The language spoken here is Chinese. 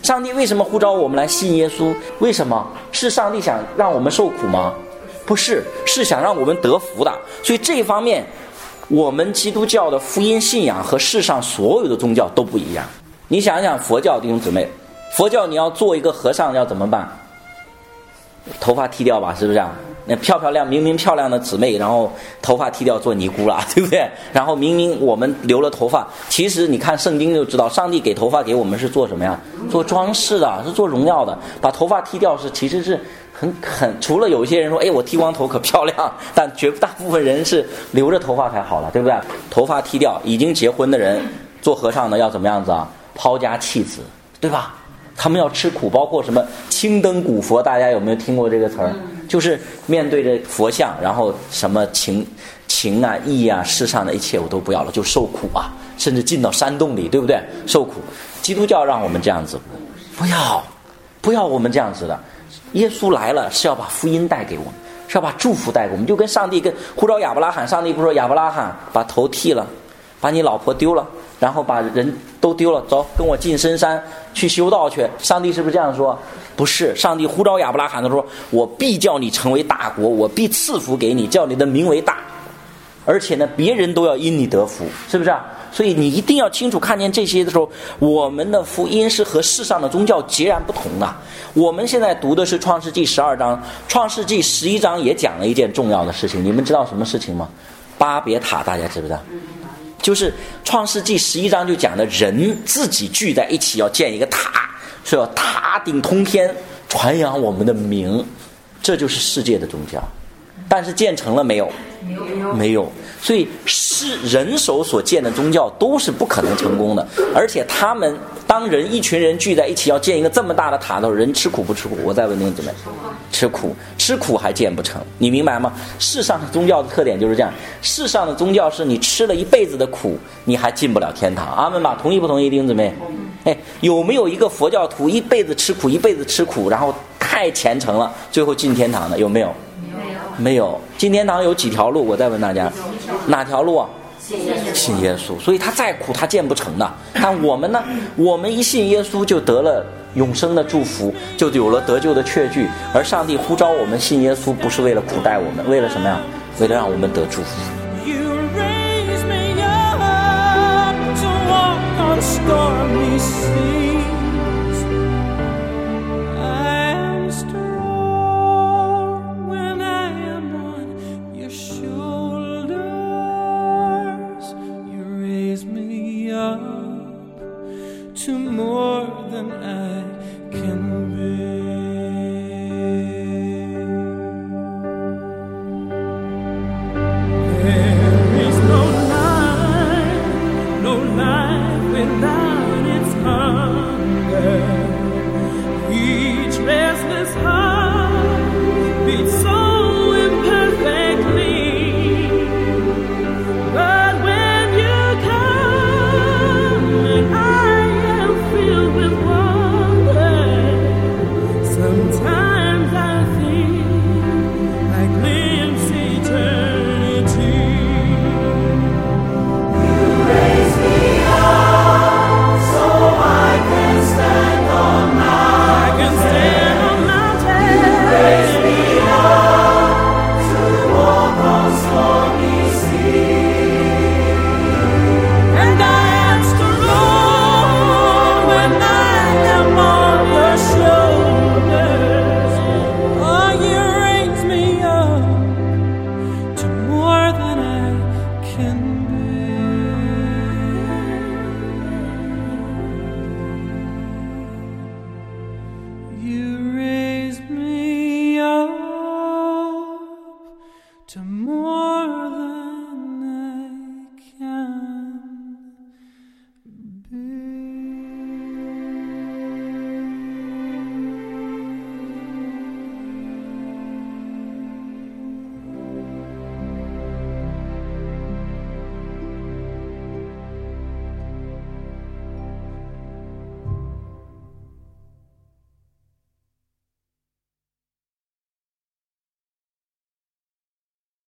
上帝为什么呼召我们来信耶稣？为什么？是上帝想让我们受苦吗？不是，是想让我们得福的。所以这一方面，我们基督教的福音信仰和世上所有的宗教都不一样。你想想佛教弟兄姊妹，佛教你要做一个和尚要怎么办？头发剃掉吧，是不是啊？那明明漂亮的姊妹，然后头发剃掉做尼姑了，对不对？然后明明我们留了头发，其实你看圣经就知道，上帝给头发给我们是做什么呀？做装饰的，是做荣耀的。把头发剃掉其实是很除了有些人说，哎，我剃光头可漂亮，但绝大部分人是留着头发才好了，对不对？头发剃掉，已经结婚的人做和尚的要怎么样子啊？抛家弃子，对吧？他们要吃苦，包括什么青灯古佛，大家有没有听过这个词儿？就是面对着佛像，然后什么情啊、义啊，世上的一切我都不要了，就受苦啊，甚至进到山洞里，对不对？受苦。基督教让我们这样子，不要我们这样子的。耶稣来了是要把福音带给我们，是要把祝福带给我们，就跟上帝跟呼召亚伯拉罕，上帝不说亚伯拉罕把头剃了，把你老婆丢了，然后把人都丢了，走，跟我进深山去修道去。上帝是不是这样说？不是，上帝呼召亚伯拉罕的说，我必叫你成为大国，我必赐福给你，叫你的名为大，而且呢，别人都要因你得福，是不是啊？所以你一定要清楚看见这些的时候，我们的福音是和世上的宗教截然不同的。我们现在读的是创世纪12章，创世纪11章也讲了一件重要的事情，你们知道什么事情吗？巴别塔，大家知不知道？就是创世纪11章就讲的人自己聚在一起要建一个塔，是要塔顶通天，传扬我们的名，这就是世界的宗教。但是建成了没有？没有。所以是人手所建的宗教都是不可能成功的。而且他们当一群人聚在一起要建一个这么大的塔的时候，人吃苦不吃苦？我再问你怎么样？吃苦还建不成，你明白吗？世上的宗教的特点就是这样，世上的宗教是你吃了一辈子的苦，你还进不了天堂。阿们吧，同意不同意弟兄姊妹？哎，有没有一个佛教徒一辈子吃苦，然后太虔诚了，最后进天堂的？有没有？没有。进天堂有几条路？我再问大家，哪条路啊？信耶稣。所以他再苦他建不成的。但我们呢？我们一信耶稣就得了永生的祝福，就有了得救的确据。而上帝呼召我们信耶稣，不是为了苦待我们，为了什么呀？为了让我们得祝福。 stormy sea.